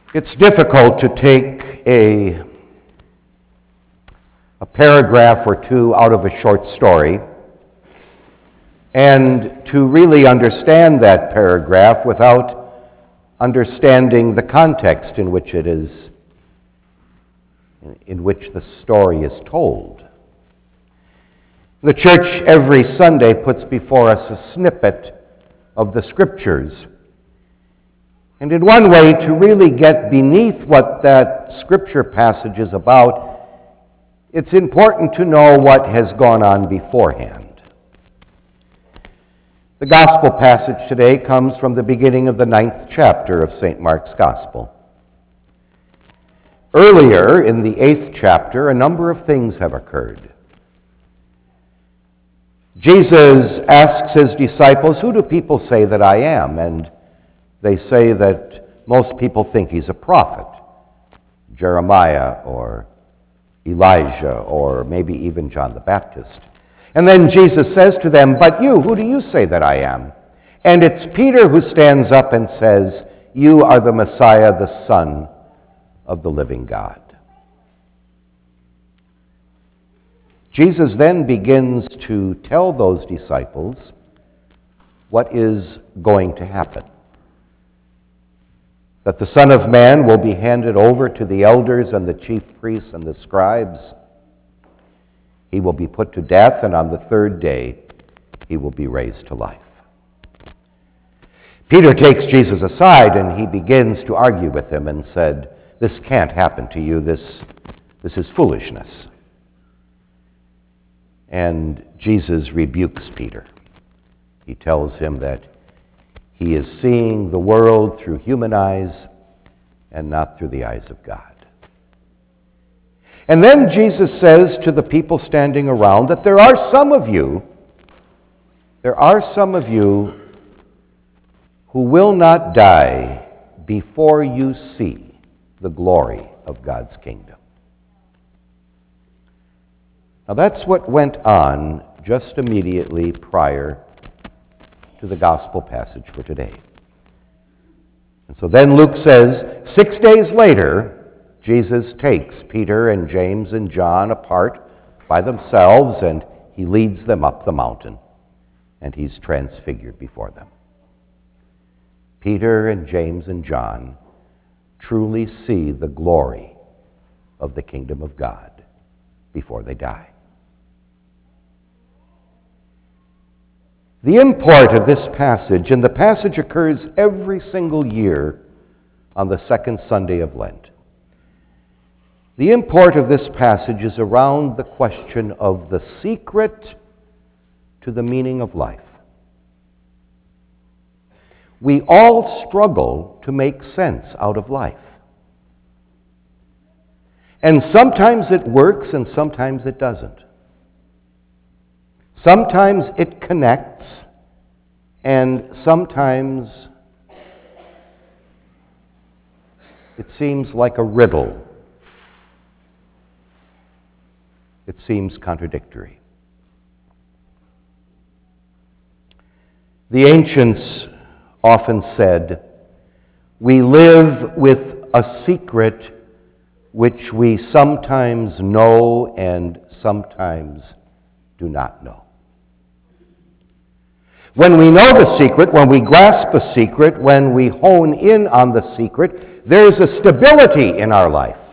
It's difficult to take a paragraph or two out of a short story and to really understand that paragraph without understanding the context in which the story is told. The church every Sunday puts before us a snippet of the Scriptures. And in one way, to really get beneath what that Scripture passage is about, it's important to know what has gone on beforehand. The Gospel passage today comes from the beginning of the 9th chapter of St. Mark's Gospel. Earlier, in the 8th chapter, a number of things have occurred. Jesus asks his disciples, "Who do people say that I am?" And they say that most people think he's a prophet, Jeremiah or Elijah, or maybe even John the Baptist. And then Jesus says to them, "But you, who do you say that I am?" And it's Peter who stands up and says, "You are the Messiah, the Son of the living God." Jesus then begins to tell those disciples what is going to happen. That the Son of Man will be handed over to the elders and the chief priests and the scribes. He will be put to death, and on the third day, he will be raised to life. Peter takes Jesus aside, and he begins to argue with him and said, "This can't happen to you. This is foolishness." And Jesus rebukes Peter. He tells him that he is seeing the world through human eyes and not through the eyes of God. And then Jesus says to the people standing around that there are some of you who will not die before you see the glory of God's kingdom. Now that's what went on just immediately prior to the gospel passage for today. And so then Luke says, 6 days later, Jesus takes Peter and James and John apart by themselves, and he leads them up the mountain, and he's transfigured before them. Peter and James and John truly see the glory of the kingdom of God before they die. The import of this passage, and the passage occurs every single year on the second Sunday of Lent. The import of this passage is around the question of the secret to the meaning of life. We all struggle to make sense out of life. And sometimes it works and sometimes it doesn't. Sometimes it connects, and sometimes it seems like a riddle. It seems contradictory. The ancients often said, "We live with a secret which we sometimes know and sometimes do not know." When we know the secret, when we grasp a secret, when we hone in on the secret, there's a stability in our life.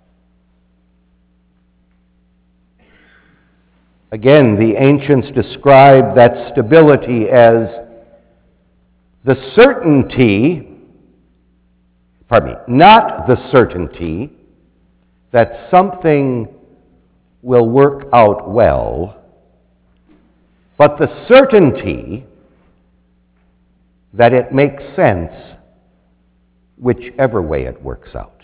Again, the ancients described that stability as the certainty, not the certainty that something will work out well, but the certainty that it makes sense whichever way it works out.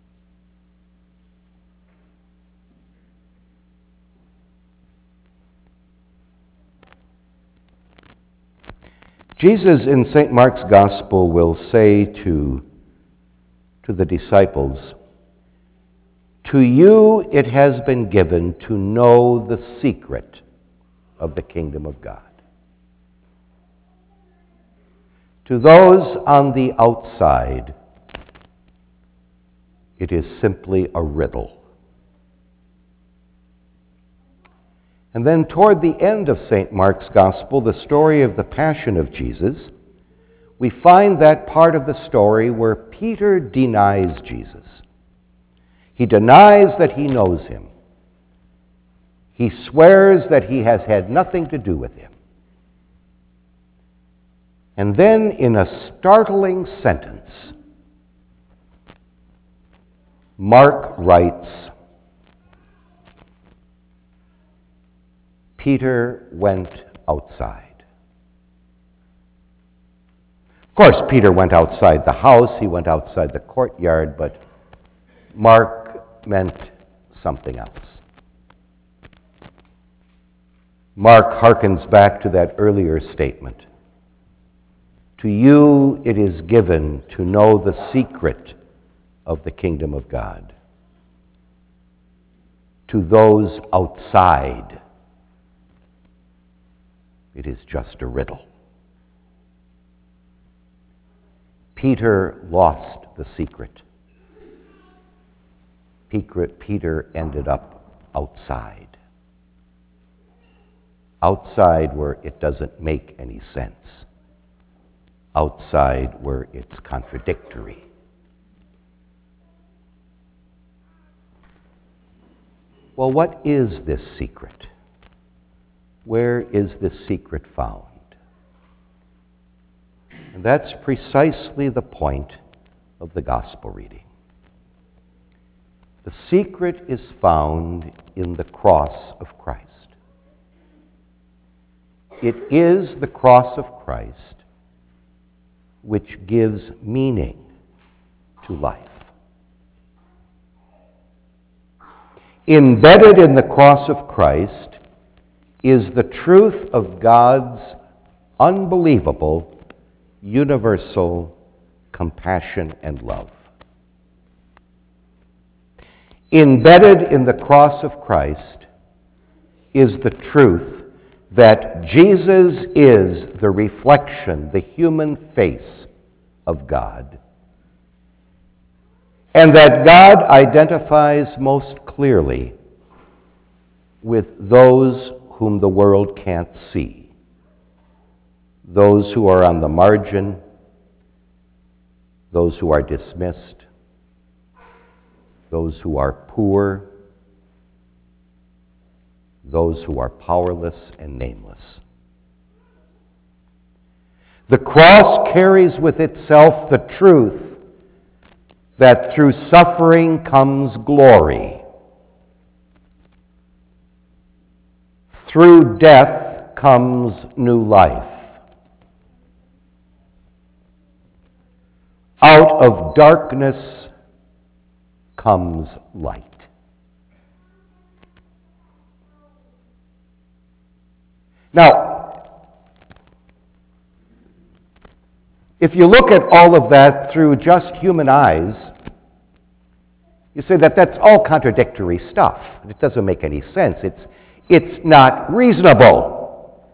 Jesus in St. Mark's Gospel will say to the disciples, "To you it has been given to know the secret of the kingdom of God." To those on the outside, It is simply a riddle. And then toward the end of St. Mark's Gospel, the story of the Passion of Jesus, we find that part of the story where Peter denies Jesus. He denies that he knows him. He swears that he has had nothing to do with him. And then, in a startling sentence, Mark writes, Peter went outside. Of course, Peter went outside the house, he went outside the courtyard, but Mark meant something else. Mark hearkens back to that earlier statement. To you it is given to know the secret of the kingdom of God. To those outside, it is just a riddle. Peter lost the secret. Peter ended up outside. Outside where it doesn't make any sense. Outside where it's contradictory. Well, what is this secret? Where is this secret found? And that's precisely the point of the gospel reading. The secret is found in the cross of Christ. It is the cross of Christ which gives meaning to life. Embedded in the cross of Christ is the truth of God's unbelievable, universal compassion and love. Embedded in the cross of Christ is the truth that Jesus is the reflection, the human face of God, and that God identifies most clearly with those whom the world can't see, those who are on the margin, those who are dismissed, those who are poor, those who are powerless and nameless. The cross carries with itself the truth that through suffering comes glory. Through death comes new life. Out of darkness comes light. Now, if you look at all of that through just human eyes, you say that that's all contradictory stuff. It doesn't make any sense. It's not reasonable.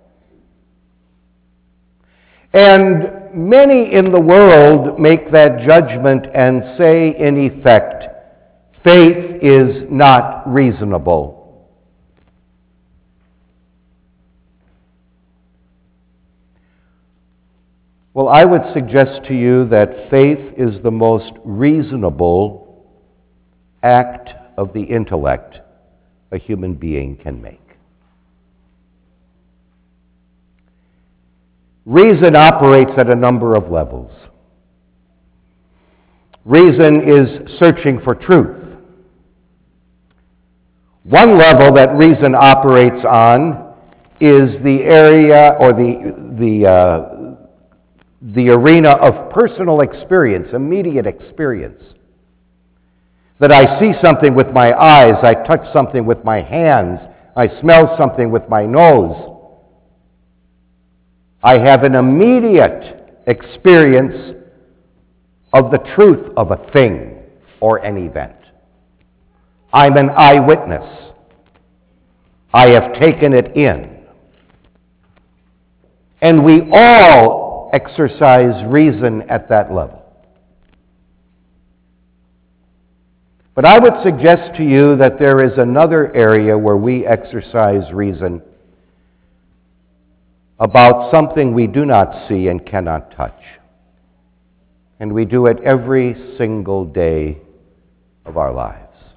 And many in the world make that judgment and say, in effect, faith is not reasonable. Well, I would suggest to you that faith is the most reasonable act of the intellect a human being can make. Reason operates at a number of levels. Reason is searching for truth. One level that reason operates on is the area or the arena of personal experience, immediate experience. That I see something with my eyes, I touch something with my hands, I smell something with my nose. I have an immediate experience of the truth of a thing or an event. I'm an eyewitness. I have taken it in. And we all exercise reason at that level. But I would suggest to you that there is another area where we exercise reason about something we do not see and cannot touch. And we do it every single day of our lives.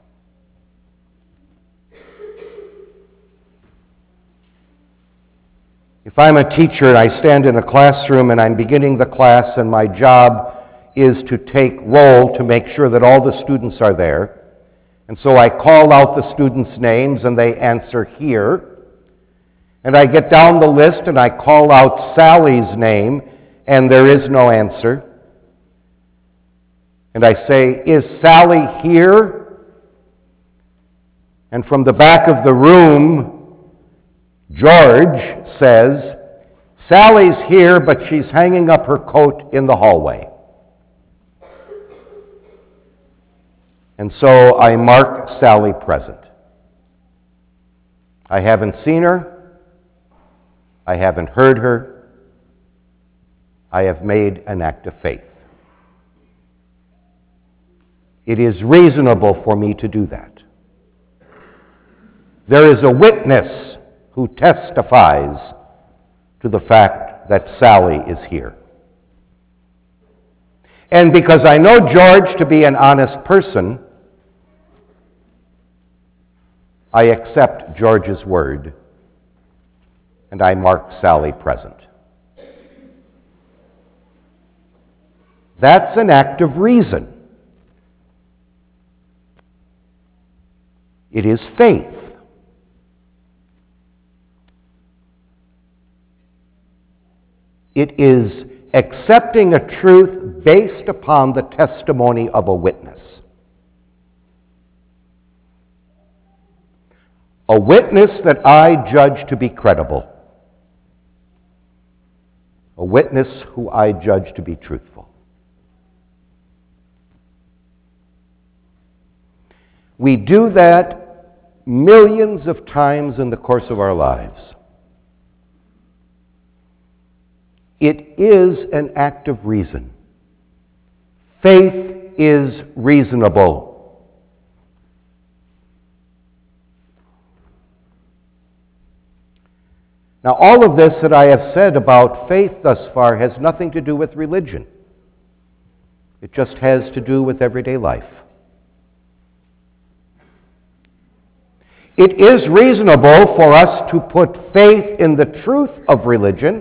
If I'm a teacher and I stand in a classroom and I'm beginning the class and my job is to take roll to make sure that all the students are there, and so I call out the students' names and they answer here, and I get down the list and I call out Sally's name and there is no answer, and I say, "Is Sally here?" And from the back of the room, George says, "Sally's here, but she's hanging up her coat in the hallway." And so I mark Sally present. I haven't seen her. I haven't heard her. I have made an act of faith. It is reasonable for me to do that. There is a witness who testifies to the fact that Sally is here. And because I know George to be an honest person, I accept George's word and I mark Sally present. That's an act of reason. It is faith. It is accepting a truth based upon the testimony of a witness. A witness that I judge to be credible. A witness who I judge to be truthful. We do that millions of times in the course of our lives. It is an act of reason. Faith is reasonable. Now, all of this that I have said about faith thus far has nothing to do with religion. It just has to do with everyday life. It is reasonable for us to put faith in the truth of religion,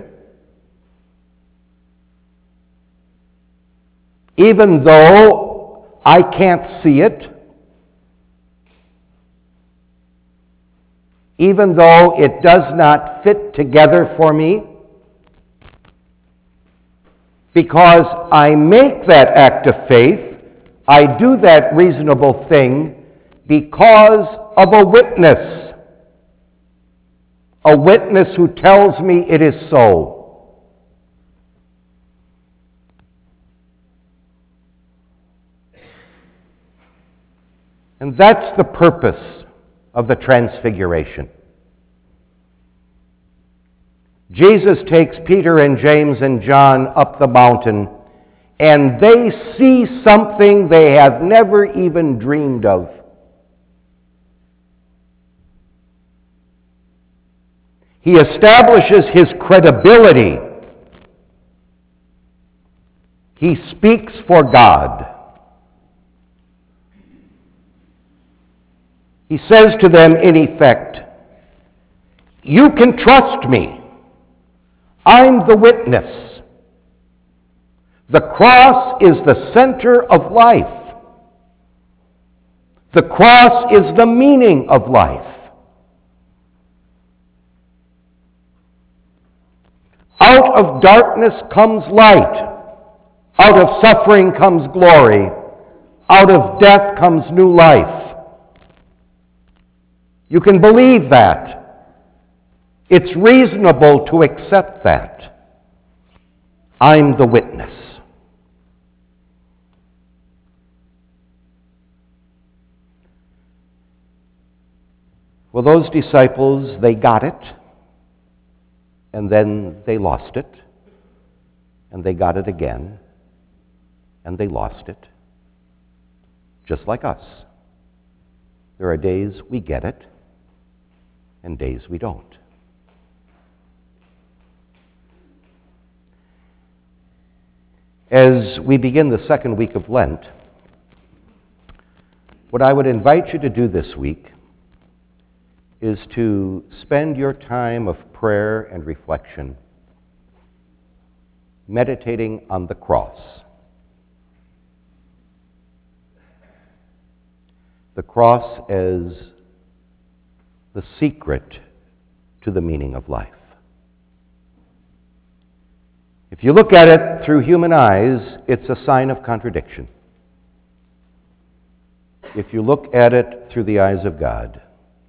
even though I can't see it, even though it does not fit together for me, because I make that act of faith, I do that reasonable thing because of a witness who tells me it is so. And that's the purpose of the Transfiguration. Jesus takes Peter and James and John up the mountain, and they see something they have never even dreamed of. He establishes his credibility. He speaks for God. He says to them, in effect, "You can trust me. I'm the witness. The cross is the center of life. The cross is the meaning of life. Out of darkness comes light. Out of suffering comes glory. Out of death comes new life." You can believe that. It's reasonable to accept that. I'm the witness. Well, those disciples, they got it, and then they lost it, and they got it again, and they lost it, just like us. There are days we get it and days we don't. As we begin the second week of Lent, what I would invite you to do this week is to spend your time of prayer and reflection meditating on the cross. The cross as the secret to the meaning of life. If you look at it through human eyes, it's a sign of contradiction. If you look at it through the eyes of God,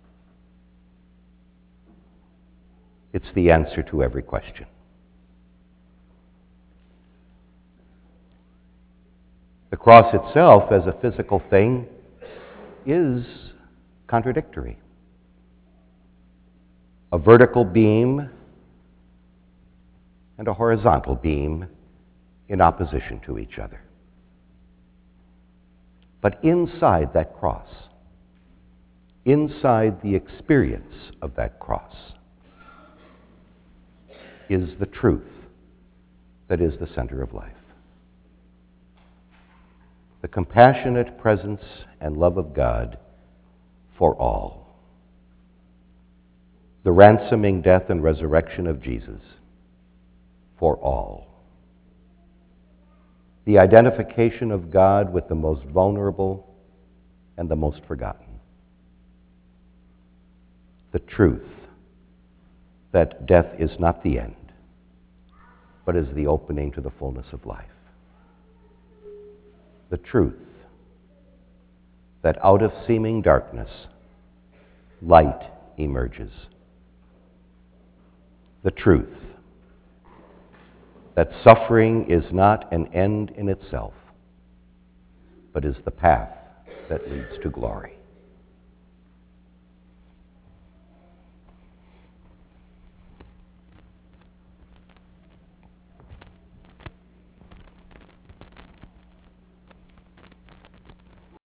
it's the answer to every question. The cross itself, as a physical thing, is contradictory. A vertical beam and a horizontal beam in opposition to each other. But inside that cross, inside the experience of that cross, is the truth that is the center of life. The compassionate presence and love of God for all. The ransoming death and resurrection of Jesus for all. The identification of God with the most vulnerable and the most forgotten. The truth that death is not the end, but is the opening to the fullness of life. The truth that out of seeming darkness, light emerges. The truth that suffering is not an end in itself, but is the path that leads to glory.